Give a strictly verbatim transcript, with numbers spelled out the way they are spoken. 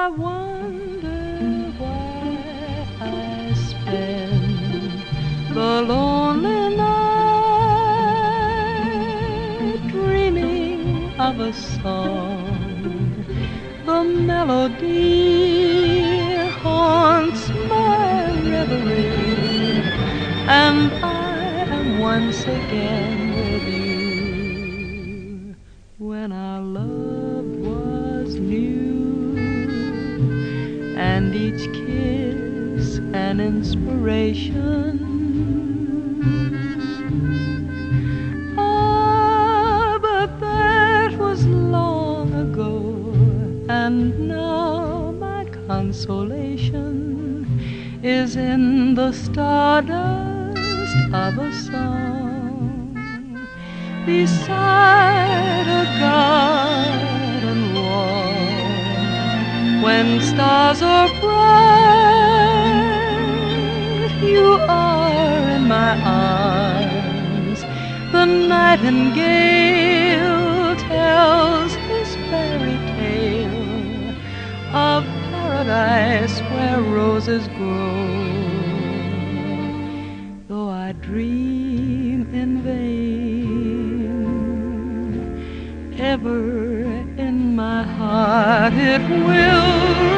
I wonder why I spend the lonely night dreaming of a song. The melody haunts my reverie, and I am once again with you. When our love was new, and each kiss an inspiration. Ah, but that was long ago, and now my consolation is in the stardust of a song beside a garden wall. When stars are bright, you are in my arms. The nightingale tells his fairy tale of paradise where roses grow. Though I dream in vain, ever in my heart it will